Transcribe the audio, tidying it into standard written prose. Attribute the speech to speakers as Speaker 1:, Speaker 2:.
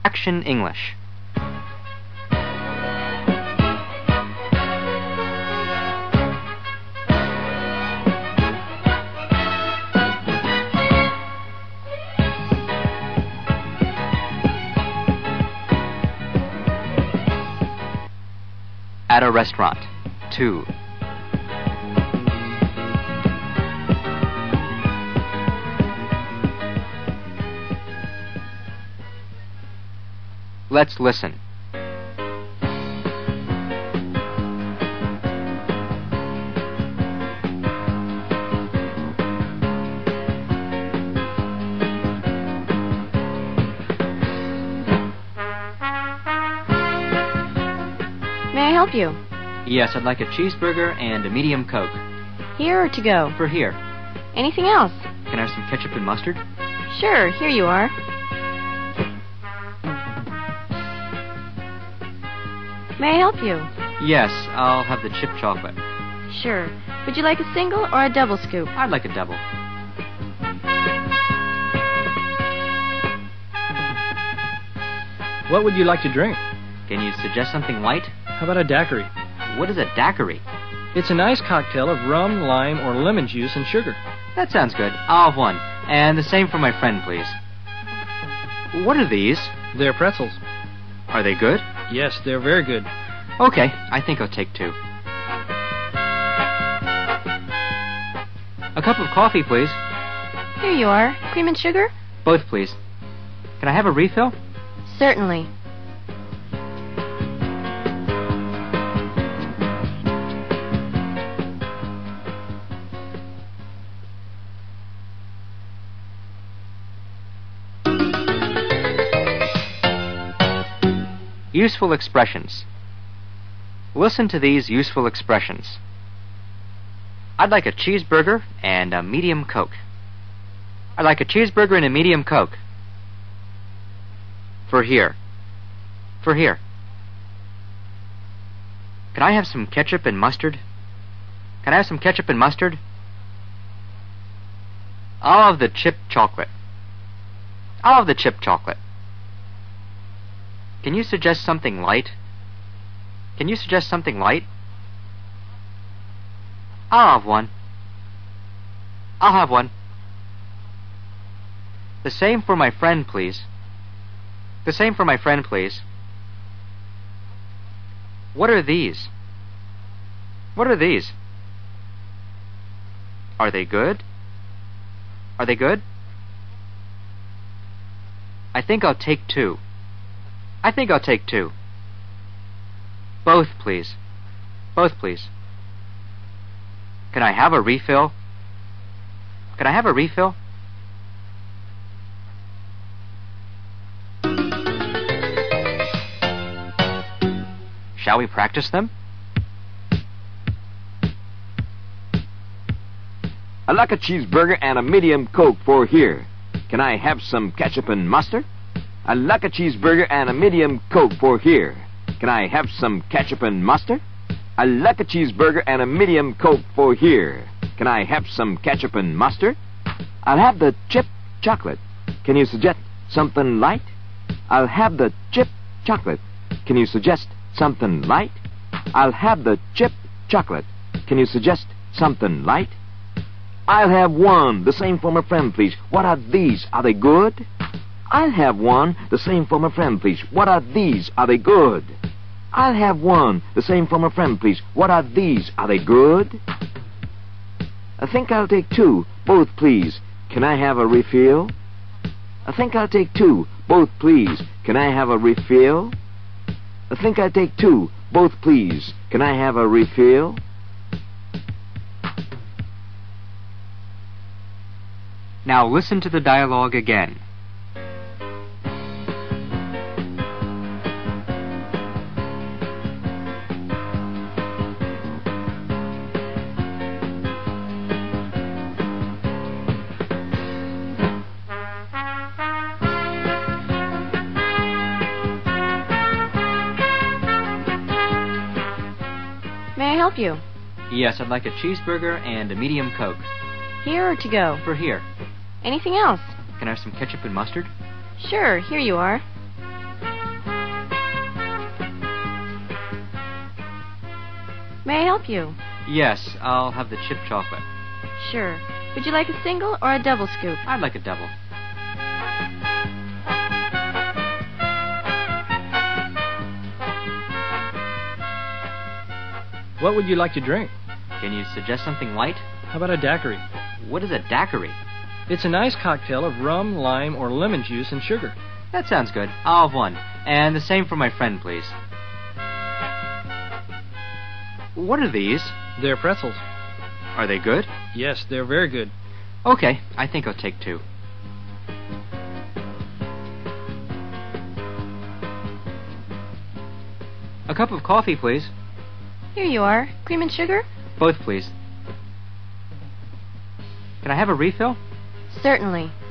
Speaker 1: Action English. At a restaurant. 2. Let's listen.
Speaker 2: May I help you?
Speaker 1: Yes, I'd like a cheeseburger and a medium Coke.
Speaker 2: Here or to go?
Speaker 1: For here.
Speaker 2: Anything else?
Speaker 1: Can I have some ketchup and mustard?
Speaker 2: Sure, here you are. May I help you?
Speaker 1: Yes, I'll have the chip chocolate.
Speaker 2: Sure. Would you like a single or a double scoop?
Speaker 1: I'd like a double.
Speaker 3: What would you like to drink?
Speaker 1: Can you suggest something light?
Speaker 3: How about a daiquiri?
Speaker 1: What is a daiquiri?
Speaker 3: It's a nice cocktail of rum, lime, or lemon juice and sugar.
Speaker 1: That sounds good. I'll have one. And the same for my friend, please. What are these?
Speaker 3: They're pretzels.
Speaker 1: Are they good?
Speaker 3: Yes, they're very good.
Speaker 1: Okay, I think I'll take 2. A cup of coffee, please.
Speaker 2: Here you are. Cream and sugar?
Speaker 1: Both, please. Can I have a refill?
Speaker 2: Certainly.
Speaker 1: Useful expressions. Listen to these useful expressions. I'd like a cheeseburger and a medium Coke. I'd like a cheeseburger and a medium Coke. For here. For here. Can I have some ketchup and mustard? Can I have some ketchup and mustard? I'll have the chip chocolate. I'll have the chip chocolate. Can you suggest something light? Can you suggest something light? I'll have one. I'll have one. The same for my friend, please. The same for my friend, please. What are these? What are these? Are they good? Are they good? I think I'll take 2. I think I'll take 2. Both, please. Both, please. Can I have a refill? Can I have a refill? Shall we practice them?
Speaker 4: I'd like a cheeseburger and a medium Coke for here. Can I have some ketchup and mustard? I'd like a cheeseburger and a medium Coke for here. Can I have some ketchup and mustard? I'd like a cheeseburger and a medium Coke for here. Can I have some ketchup and mustard? I'll have the chip chocolate. Can you suggest something light? I'll have the chip chocolate. Can you suggest something light? I'll have the chip chocolate. Can you suggest something light? I'll have one. The same for my friend, please. What are these? Are they good? I'll have one. The same for my friend, please. What are these? Are they good? I'll have one. The same for my friend, please. What are these? Are they good? I think I'll take 2. Both, please. Can I have a refill? I think I'll take 2. Both, please. Can I have a refill? I think I'll take 2. Both, please. Can I have a refill?
Speaker 1: Now listen to the dialogue again.
Speaker 2: May I help you?
Speaker 1: Yes, I'd like a cheeseburger and a medium Coke.
Speaker 2: Here or to go?
Speaker 1: For here.
Speaker 2: Anything else?
Speaker 1: Can I have some ketchup and mustard?
Speaker 2: Sure, here you are. May I help you?
Speaker 1: Yes, I'll have the chip chocolate.
Speaker 2: Sure. Would you like a single or a double scoop?
Speaker 1: I'd like a double.
Speaker 3: What would you like to drink?
Speaker 1: Can you suggest something light?
Speaker 3: How about a daiquiri?
Speaker 1: What is a daiquiri?
Speaker 3: It's a nice cocktail of rum, lime, or lemon juice and sugar.
Speaker 1: That sounds good. I'll have one. And the same for my friend, please. What are these?
Speaker 3: They're pretzels.
Speaker 1: Are they good?
Speaker 3: Yes, they're very good.
Speaker 1: Okay, I think I'll take 2. A cup of coffee, please.
Speaker 2: Here you are. Cream and sugar?
Speaker 1: Both, please. Can I have a refill?
Speaker 2: Certainly.